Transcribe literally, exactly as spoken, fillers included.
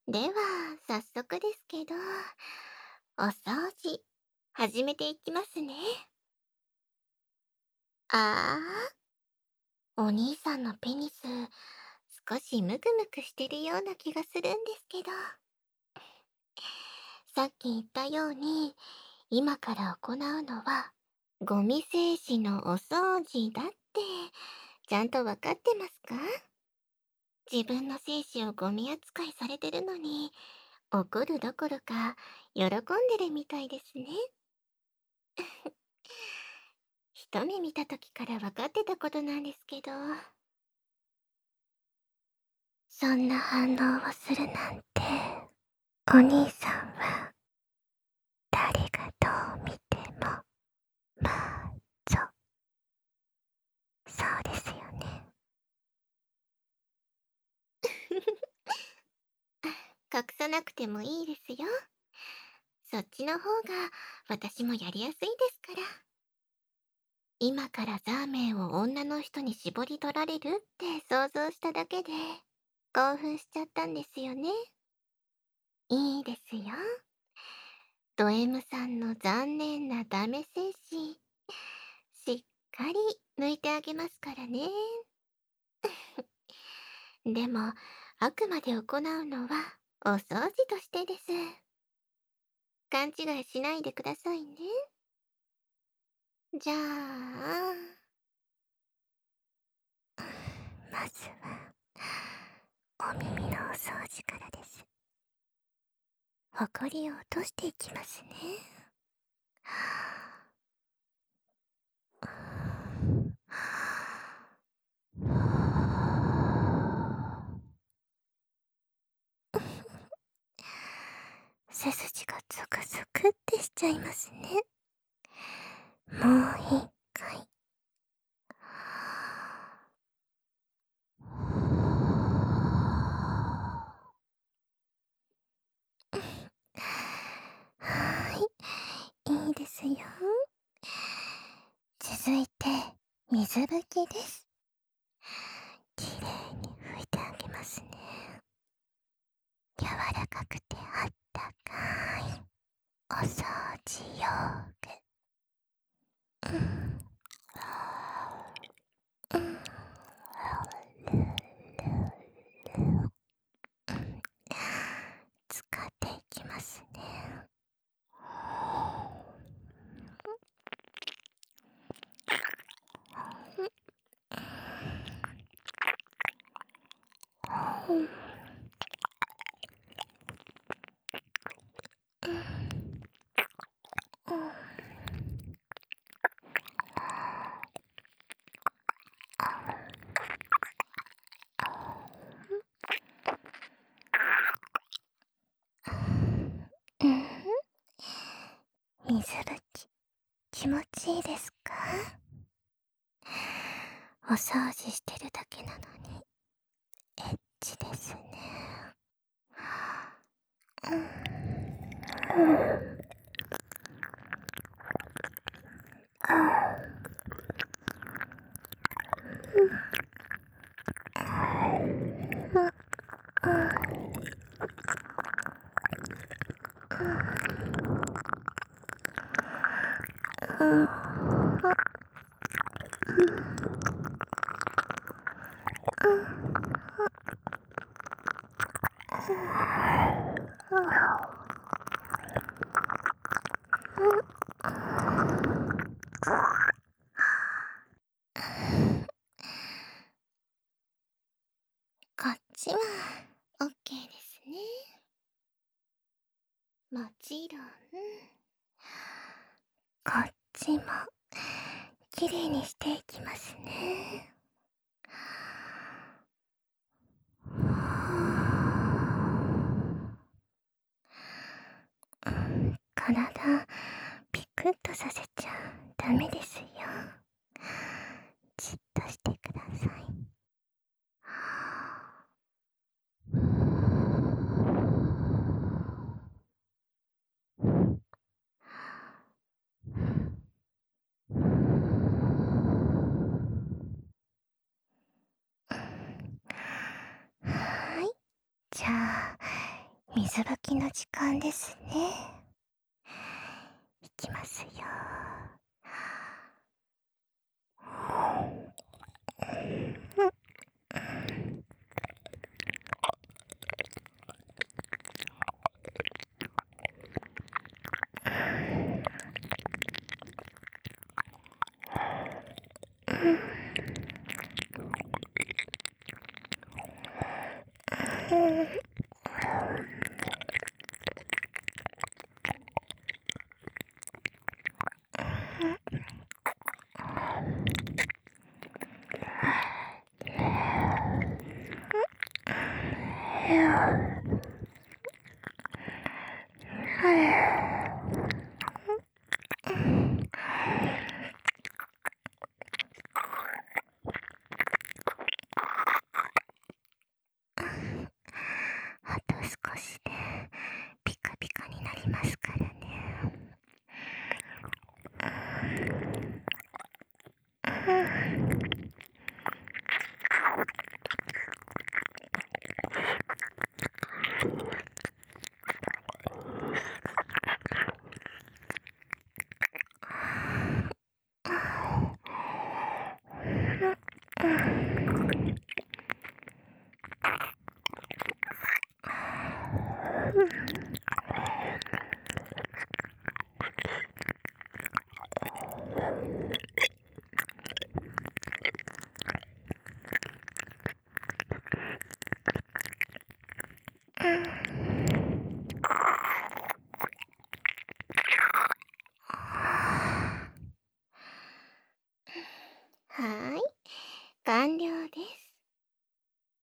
では、早速ですけど、お掃除、始めていきますね。ああ、お兄さんのペニス、少しムクムクしてるような気がするんですけど。さっき言ったように、今から行うのは、ゴミ静止のお掃除だって、ちゃんとわかってますか？自分の精子をゴミ扱いされてるのに、怒るどころか、喜んでるみたいですね。一目見た時から分かってたことなんですけど。そんな反応をするなんて、お兄さんは、誰がどう見ても、まあ、そう、そうですよね。隠さなくてもいいですよ。そっちの方が私もやりやすいですから。今からザーメンを女の人に絞り取られるって想像しただけで興奮しちゃったんですよね。いいですよ。ド M さんの残念なダメ精神、しっかり抜いてあげますからね。でも、あくまで行うのはお掃除としてです。勘違いしないでくださいね。じゃあ、まずは、お耳のお掃除からです。ほこりを落としていきますね。背筋がゾクゾクってしちゃいますね。もう一回。はい、いいですよ。続いて、水拭きです。きれいに拭いてあげますね。柔らかくてあったかいお掃除用具。うんうん使っていきますね。うん水拭き気持ちいいですか？お掃除してるだけなのにエッチですね。こっちはオッケーですね。もちろんこっちもきれいにしていきますね。体ピクッとさせちゃダメですよ。じっとしてください。はい。じゃあ、 水拭きの時間ですね。いきますよ。あと少しでピカピカになりますからね。うん